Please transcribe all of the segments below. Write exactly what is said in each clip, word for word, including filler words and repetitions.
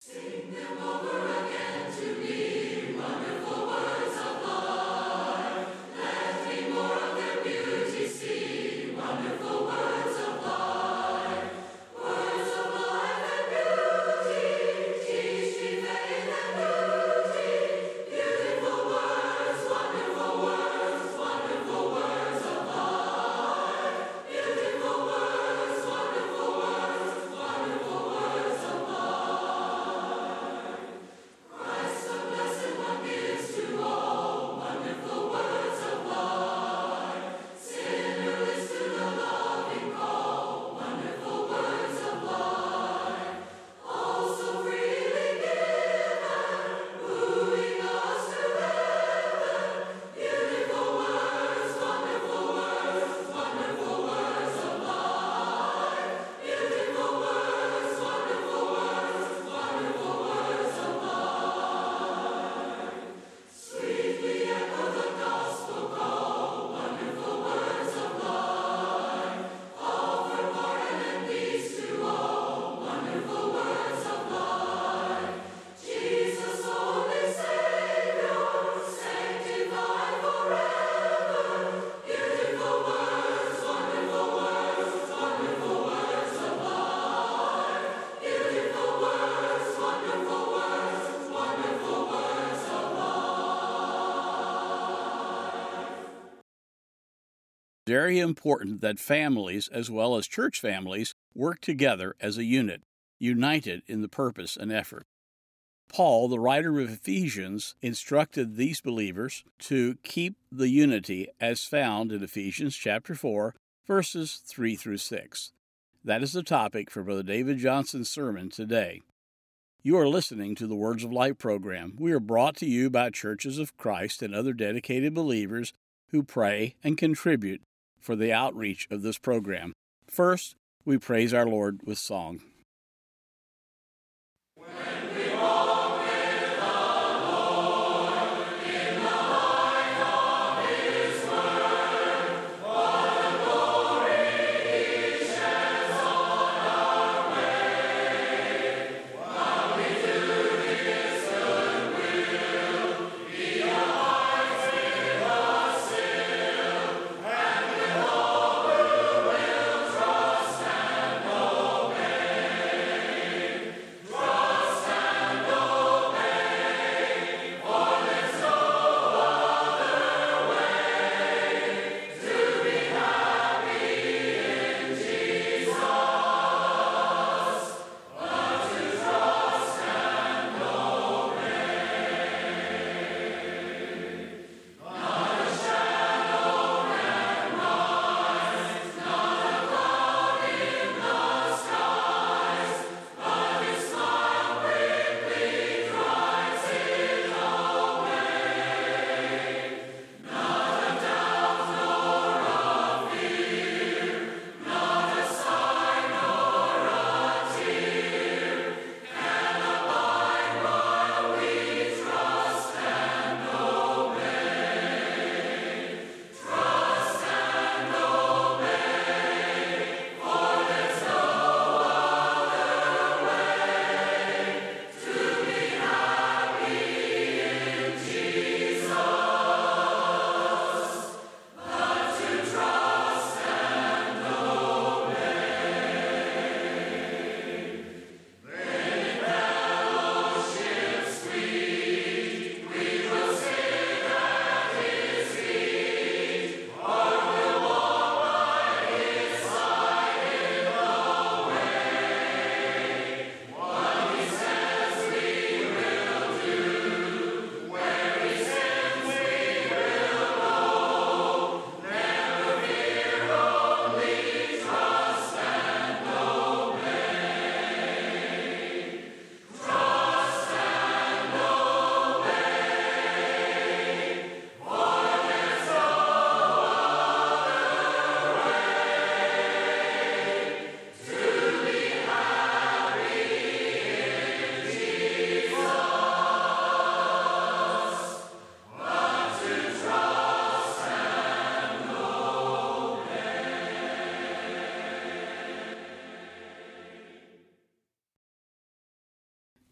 Very important that families, as well as church families, work together as a unit, united in the purpose and effort. Paul, the writer of Ephesians, instructed these believers to keep the unity as found in Ephesians chapter four, verses three through six. That is the topic for Brother David Johnson's sermon today. You are listening to the Words of Life program. We are brought to you by Churches of Christ and other dedicated believers who pray and contribute for the outreach of this program. First, we praise our Lord with song.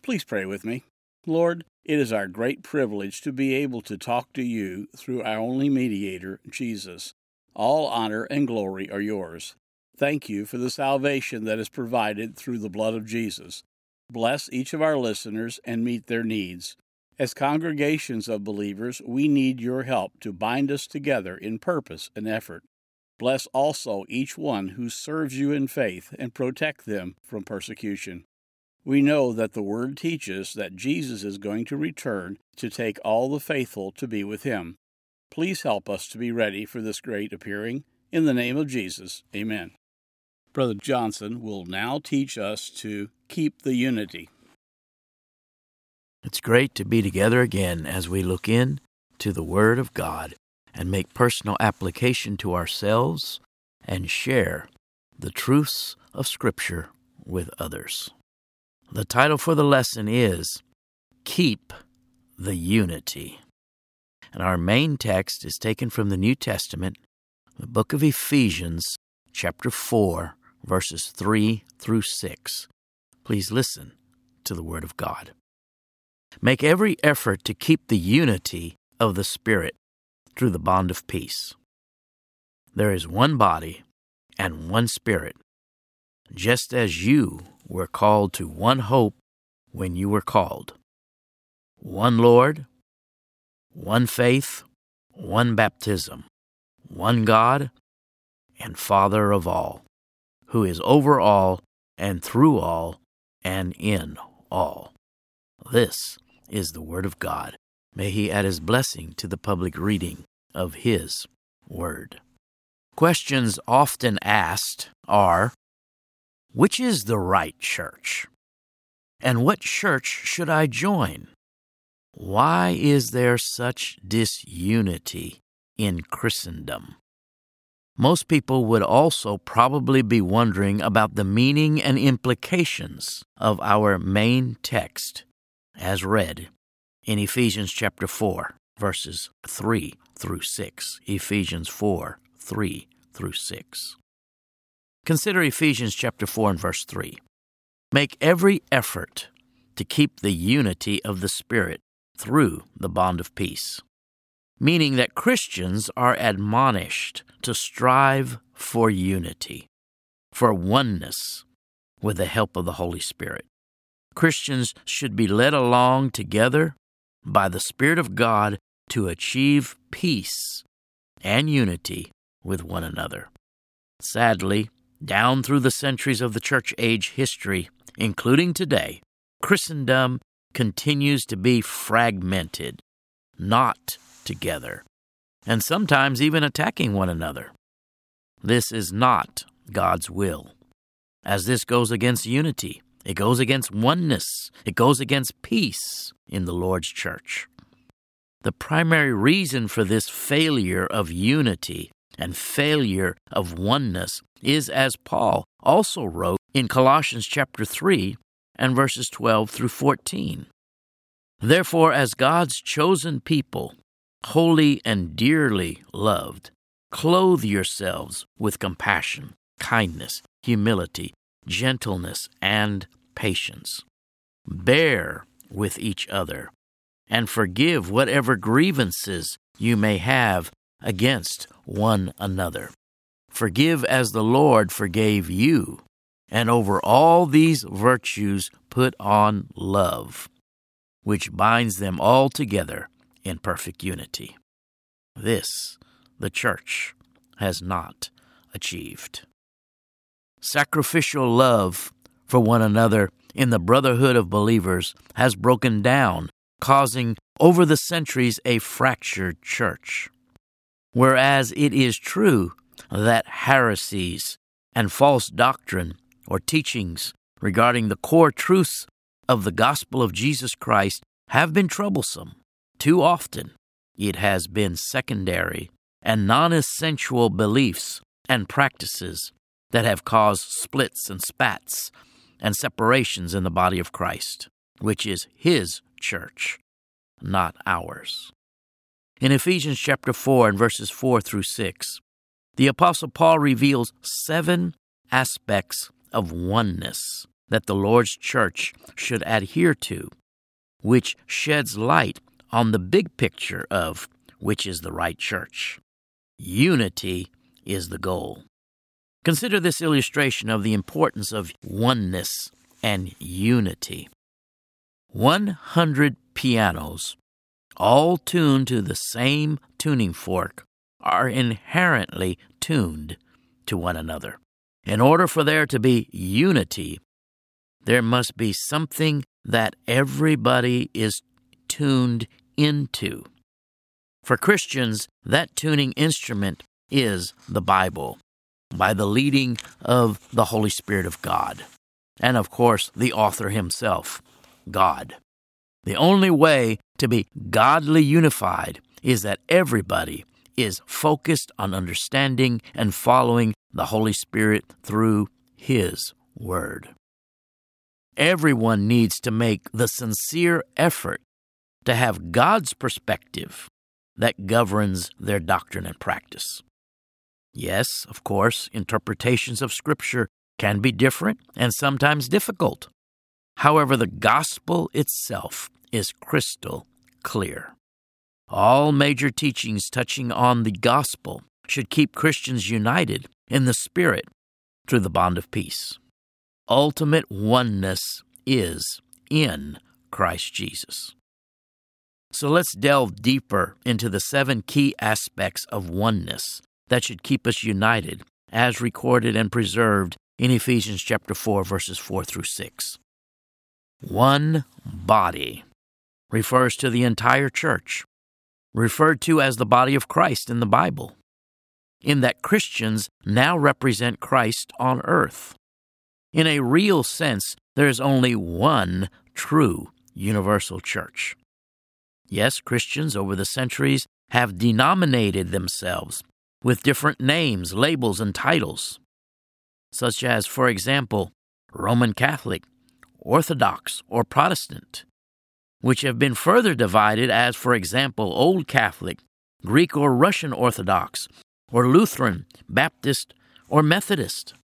Please pray with me. Lord, it is our great privilege to be able to talk to you through our only mediator, Jesus. All honor and glory are yours. Thank you for the salvation that is provided through the blood of Jesus. Bless each of our listeners and meet their needs. As congregations of believers, we need your help to bind us together in purpose and effort. Bless also each one who serves you in faith and protect them from persecution. We know that the Word teaches that Jesus is going to return to take all the faithful to be with him. Please help us to be ready for this great appearing. In the name of Jesus, amen. Brother Johnson will now teach us to keep the unity. It's great to be together again as we look in to the Word of God and make personal application to ourselves and share the truths of Scripture with others. The title for the lesson is Keep the Unity. And our main text is taken from the New Testament, the book of Ephesians, chapter four, verses three through six. Please listen to the Word of God. Make every effort to keep the unity of the Spirit through the bond of peace. There is one body and one Spirit, just as you were called to one hope when you were called. One Lord, one faith, one baptism, one God and Father of all, who is over all and through all and in all. This is the Word of God. May He add His blessing to the public reading of His Word. Questions often asked are, which is the right church? And what church should I join? Why is there such disunity in Christendom? Most people would also probably be wondering about the meaning and implications of our main text, as read in Ephesians chapter four, verses three through six. Ephesians four, three through six. Consider Ephesians chapter four and verse three. Make every effort to keep the unity of the Spirit through the bond of peace, meaning that Christians are admonished to strive for unity, for oneness with the help of the Holy Spirit. Christians should be led along together by the Spirit of God to achieve peace and unity with one another. Sadly, down through the centuries of the church age history, including today, Christendom continues to be fragmented, not together, and sometimes even attacking one another. This is not God's will, as this goes against unity. It goes against oneness. It goes against peace in the Lord's church. The primary reason for this failure of unity and failure of oneness is, as Paul also wrote in Colossians chapter three and verses twelve through fourteen. Therefore, as God's chosen people, holy and dearly loved, clothe yourselves with compassion, kindness, humility, gentleness, and patience. Bear with each other, and forgive whatever grievances you may have against one another. Forgive as the Lord forgave you, and over all these virtues put on love, which binds them all together in perfect unity. This the church has not achieved. Sacrificial love for one another in the brotherhood of believers has broken down, causing over the centuries a fractured church. Whereas it is true that heresies and false doctrine or teachings regarding the core truths of the gospel of Jesus Christ have been troublesome, too often it has been secondary and non-essential beliefs and practices that have caused splits and spats and separations in the body of Christ, which is His church, not ours. In Ephesians chapter four and verses four through six, the Apostle Paul reveals seven aspects of oneness that the Lord's church should adhere to, which sheds light on the big picture of which is the right church. Unity is the goal. Consider this illustration of the importance of oneness and unity. One hundred pianos, all tuned to the same tuning fork, are inherently tuned to one another. In order for there to be unity, there must be something that everybody is tuned into. For Christians, that tuning instrument is the Bible, by the leading of the Holy Spirit of God, and of course, the author himself, God. The only way to be godly unified is that everybody is focused on understanding and following the Holy Spirit through His Word. Everyone needs to make the sincere effort to have God's perspective that governs their doctrine and practice. Yes, of course, interpretations of Scripture can be different and sometimes difficult. However, the gospel itself is crystal clear. All major teachings touching on the gospel should keep Christians united in the Spirit through the bond of peace. Ultimate oneness is in Christ Jesus. So let's delve deeper into the seven key aspects of oneness that should keep us united, as recorded and preserved in Ephesians chapter four, verses four through six. One body refers to the entire church, referred to as the body of Christ in the Bible, in that Christians now represent Christ on earth. In a real sense, there is only one true universal church. Yes, Christians over the centuries have denominated themselves with different names, labels, and titles, such as, for example, Roman Catholic, Orthodox, or Protestant, which have been further divided as, for example, Old Catholic, Greek or Russian Orthodox, or Lutheran, Baptist, or Methodist.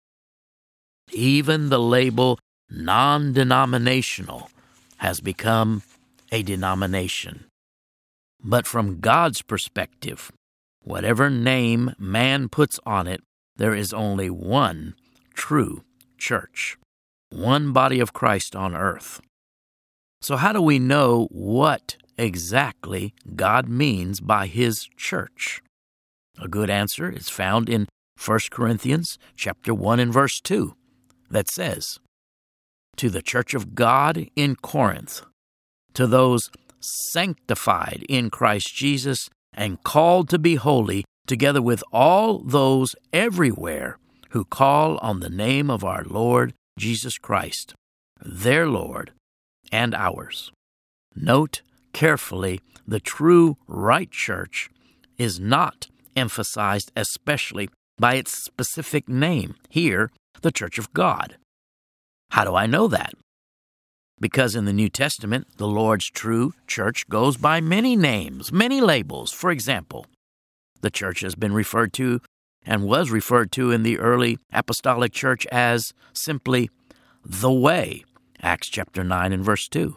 Even the label non-denominational has become a denomination. But from God's perspective, whatever name man puts on it, there is only one true church, one body of Christ on earth. So how do we know what exactly God means by His church? A good answer is found in First Corinthians chapter one and verse two, that says, "To the church of God in Corinth, to those sanctified in Christ Jesus and called to be holy, together with all those everywhere who call on the name of our Lord Jesus Christ, their Lord and ours." Note carefully, the true right church is not emphasized especially by its specific name, here, the Church of God. How do I know that? Because in the New Testament, the Lord's true church goes by many names, many labels. For example, the church has been referred to and was referred to in the early apostolic church as simply the Way, Acts chapter nine and verse two.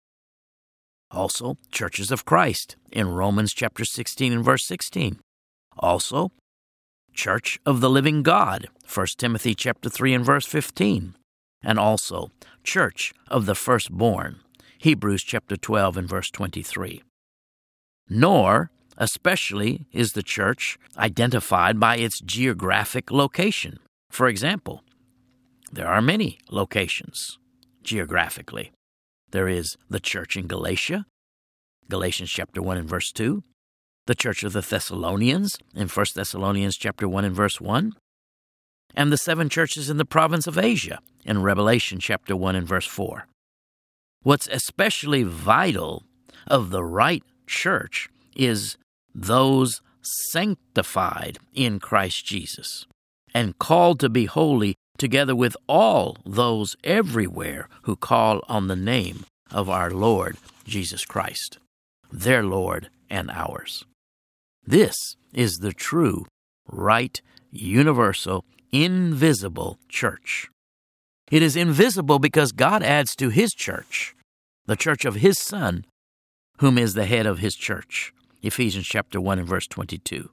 Also, churches of Christ in Romans chapter sixteen and verse sixteen. Also, Church of the Living God, First Timothy chapter three and verse fifteen. And also, Church of the Firstborn, Hebrews chapter twelve and verse twenty-three. Nor, especially, is the church identified by its geographic location. For example, there are many locations geographically. There is the church in Galatia, Galatians chapter one and verse two, the church of the Thessalonians in First Thessalonians chapter one and verse one, and the seven churches in the province of Asia in Revelation chapter one and verse four. What's especially vital of the right church is those sanctified in Christ Jesus and called to be holy, together with all those everywhere who call on the name of our Lord Jesus Christ, their Lord and ours. This is the true, right, universal, invisible church. It is invisible because God adds to His church, the church of His Son, whom is the head of His church. Ephesians chapter one and verse twenty-two.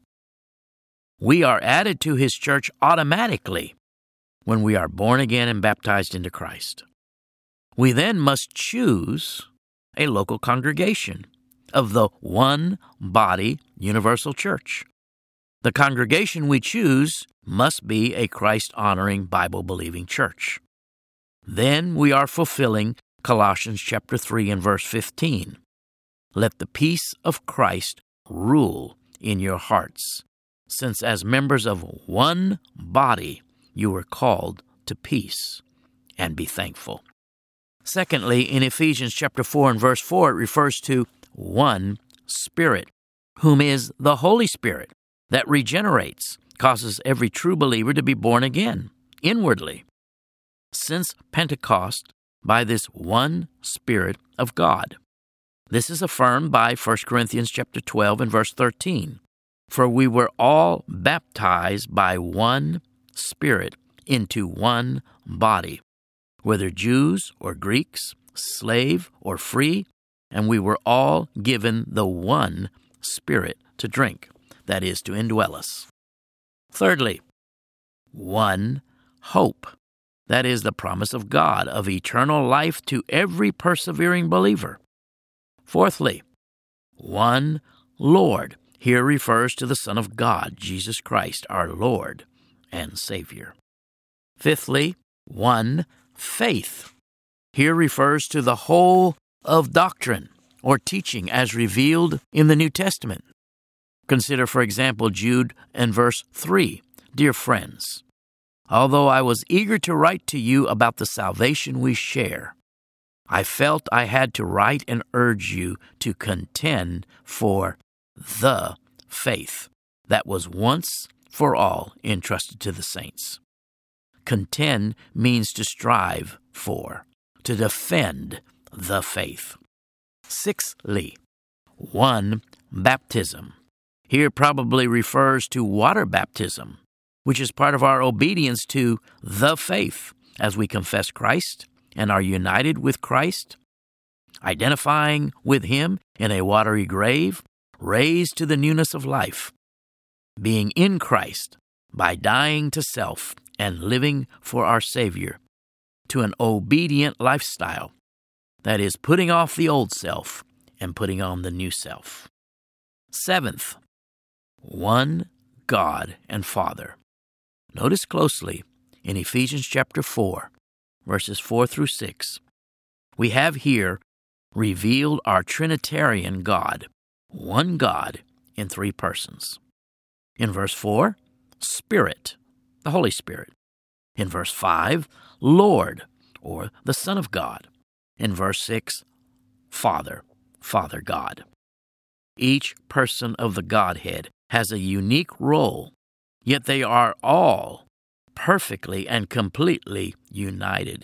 We are added to His church automatically when we are born again and baptized into Christ. We then must choose a local congregation of the one body universal church. The congregation we choose must be a Christ-honoring, Bible-believing church. Then we are fulfilling Colossians chapter three and verse fifteen. Let the peace of Christ rule in your hearts, since as members of one body you were called to peace, and be thankful. Secondly, in Ephesians chapter four and verse four, it refers to one Spirit, whom is the Holy Spirit, that regenerates, causes every true believer to be born again, inwardly, since Pentecost, by this one Spirit of God. This is affirmed by First Corinthians chapter twelve and verse thirteen. For we were all baptized by one Spirit into one body, whether Jews or Greeks, slave or free, and we were all given the one Spirit to drink, that is, to indwell us. Thirdly, one hope, that is, the promise of God of eternal life to every persevering believer. Fourthly, one Lord, here refers to the Son of God, Jesus Christ, our Lord and Savior. Fifthly, one faith, here refers to the whole of doctrine or teaching as revealed in the New Testament. Consider, for example, Jude and verse three. Dear friends, although I was eager to write to you about the salvation we share, I felt I had to write and urge you to contend for the faith that was once for all entrusted to the saints. Contend means to strive for, to defend the faith. Sixthly, one baptism. Here probably refers to water baptism, which is part of our obedience to the faith as we confess Christ and are united with Christ, identifying with Him in a watery grave, raised to the newness of life, being in Christ by dying to self and living for our Savior, to an obedient lifestyle, that is, putting off the old self and putting on the new self. Seventh, one God and Father. Notice closely in Ephesians chapter four, verses four through six, we have here revealed our Trinitarian God, one God in three persons. In verse four, Spirit, the Holy Spirit. In verse five, Lord, or the Son of God. In verse six, Father, Father God. Each person of the Godhead has a unique role, yet they are all perfectly and completely united,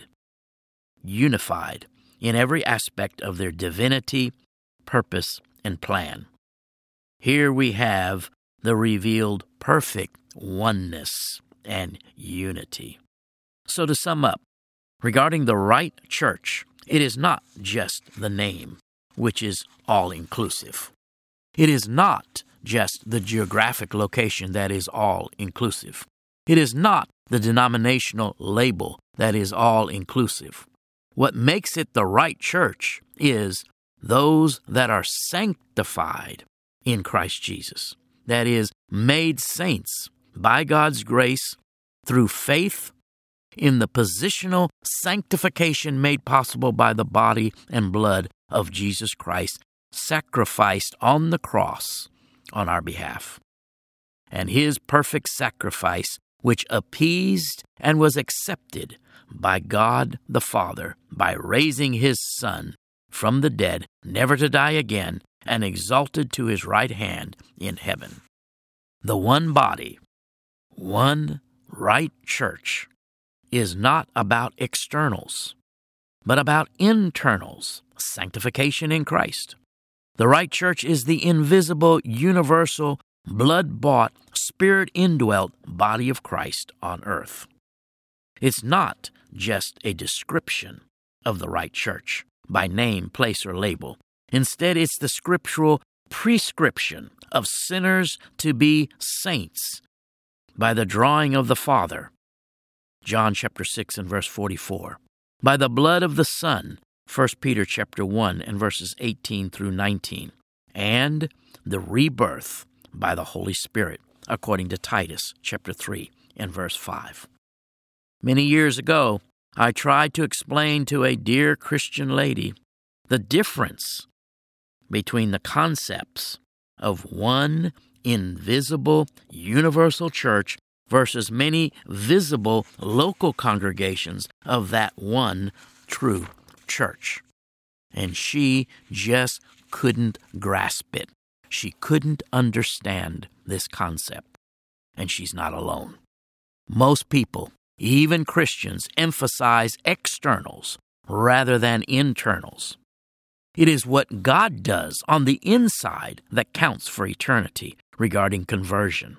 unified in every aspect of their divinity, purpose, and plan. Here we have the revealed perfect oneness and unity. So to sum up, regarding the right church, it is not just the name, which is all-inclusive. It is not just the geographic location that is all-inclusive. It is not the denominational label that is all-inclusive. What makes it the right church is those that are sanctified in Christ Jesus, that is, made saints by God's grace through faith in the positional sanctification made possible by the body and blood of Jesus Christ, sacrificed on the cross on our behalf. And His perfect sacrifice, which appeased and was accepted by God the Father by raising His Son from the dead, never to die again, and exalted to His right hand in heaven. The one body, one right church, is not about externals, but about internals, sanctification in Christ. The right church is the invisible, universal, blood-bought, spirit-indwelt body of Christ on earth. It's not just a description of the right church by name, place, or label. Instead, it's the scriptural prescription of sinners to be saints by the drawing of the Father, John chapter six and verse forty-four, by the blood of the Son, First Peter chapter one and verses eighteen through nineteen, and the rebirth by the Holy Spirit, according to Titus chapter three and verse five. Many years ago, I tried to explain to a dear Christian lady the difference between the concepts of one invisible universal church versus many visible local congregations of that one true church. And she just couldn't grasp it. She couldn't understand this concept. And she's not alone. Most people, even Christians, emphasize externals rather than internals. It is what God does on the inside that counts for eternity regarding conversion.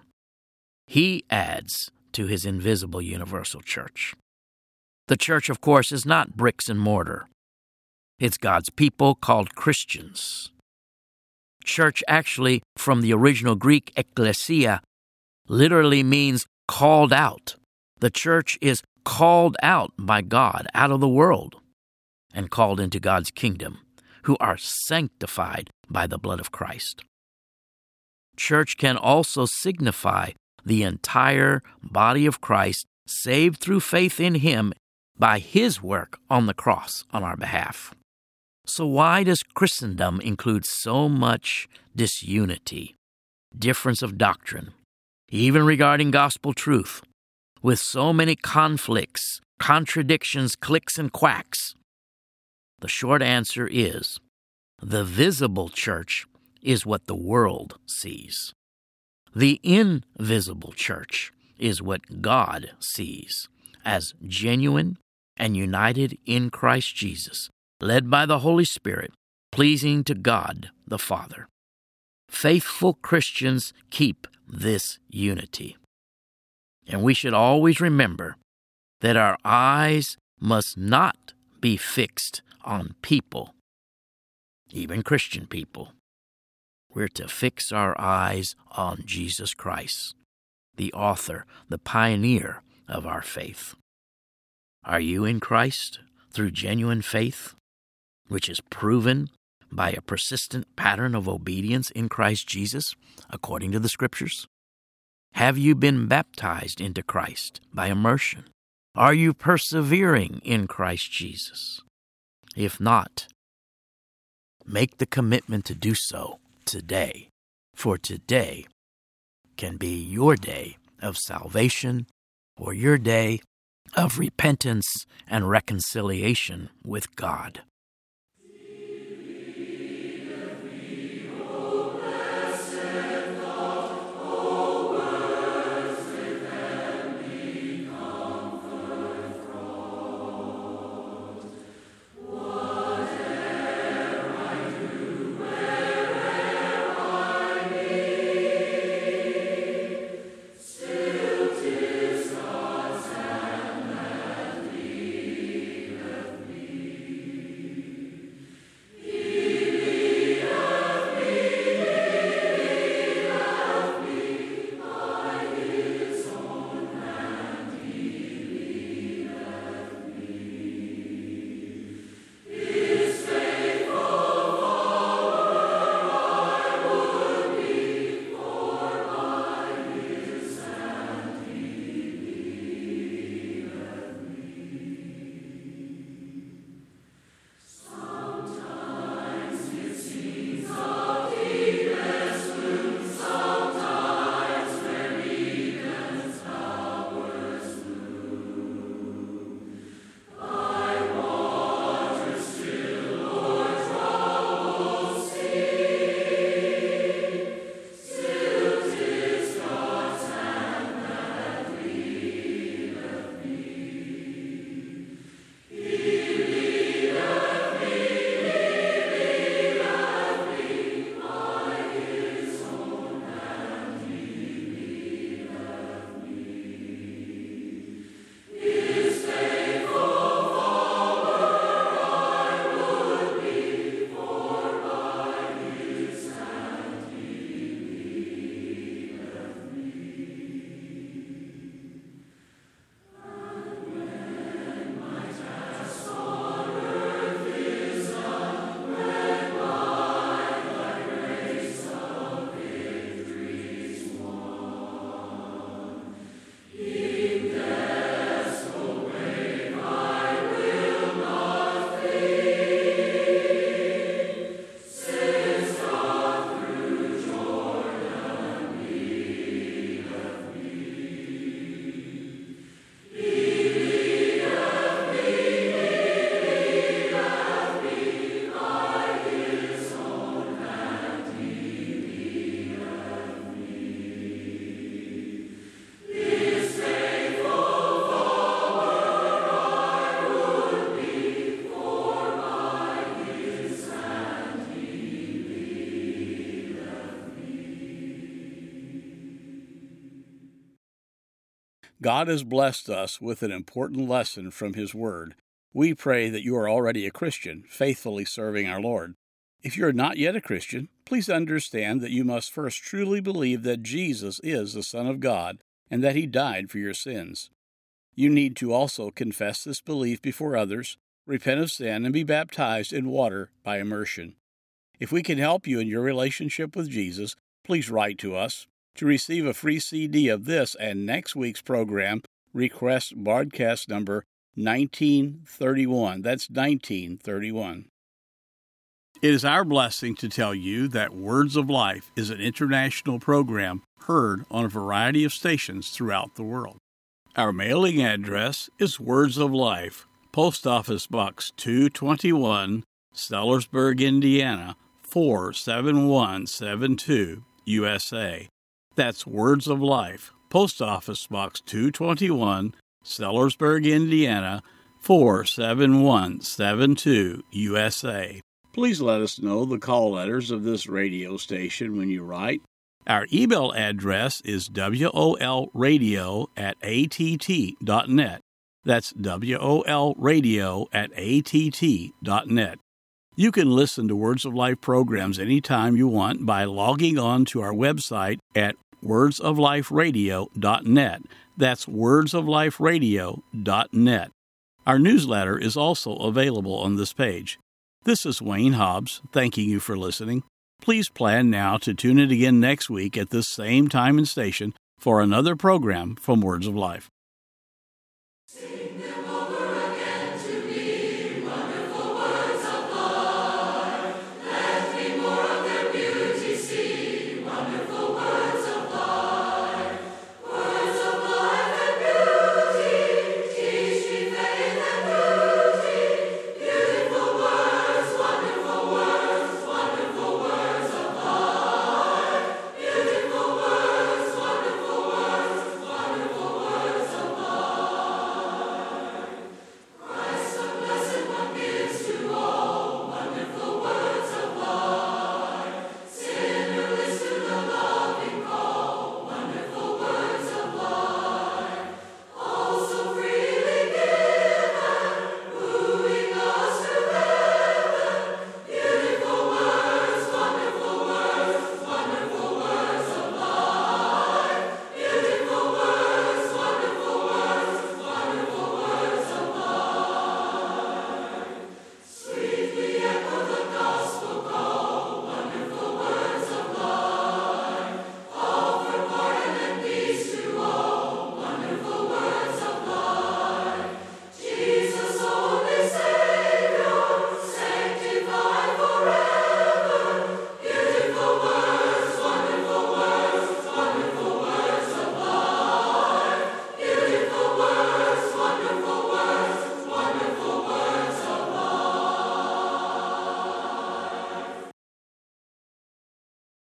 He adds to his invisible universal church. The church, of course, is not bricks and mortar. It's God's people called Christians. Church, actually, from the original Greek ekklesia, literally means called out. The church is called out by God out of the world and called into God's kingdom, who are sanctified by the blood of Christ. Church can also signify the entire body of Christ saved through faith in him by his work on the cross on our behalf. So why does Christendom include so much disunity, difference of doctrine, even regarding gospel truth, with so many conflicts, contradictions, cliques, and quacks? The short answer is, the visible church is what the world sees. The invisible church is what God sees as genuine and united in Christ Jesus, led by the Holy Spirit, pleasing to God the Father. Faithful Christians keep this unity. And we should always remember that our eyes must not be fixed on people, even Christian people. We're to fix our eyes on Jesus Christ, the author, the pioneer of our faith. Are you in Christ through genuine faith, which is proven by a persistent pattern of obedience in Christ Jesus, according to the Scriptures? Have you been baptized into Christ by immersion? Are you persevering in Christ Jesus? If not, make the commitment to do so today, for today can be your day of salvation or your day of repentance and reconciliation with God. God has blessed us with an important lesson from His Word. We pray that you are already a Christian, faithfully serving our Lord. If you are not yet a Christian, please understand that you must first truly believe that Jesus is the Son of God and that He died for your sins. You need to also confess this belief before others, repent of sin, and be baptized in water by immersion. If we can help you in your relationship with Jesus, please write to us. To receive a free C D of this and next week's program, request broadcast number nineteen thirty-one. That's nineteen thirty-one. It is our blessing to tell you that Words of Life is an international program heard on a variety of stations throughout the world. Our mailing address is Words of Life, Post Office Box two twenty-one, Sellersburg, Indiana, four seven one seven two, U S A. That's Words of Life, Post Office Box two twenty-one, Sellersburg, Indiana, four seven one seven two, U S A. Please let us know the call letters of this radio station when you write. Our email address is wolradio at att.net. That's wolradio at att.net. You can listen to Words of Life programs anytime you want by logging on to our website at words of life radio dot net. That's words of life radio dot net. Our newsletter is also available on this page. This is Wayne Hobbs, thanking you for listening. Please plan now to tune in again next week at this same time and station for another program from Words of Life.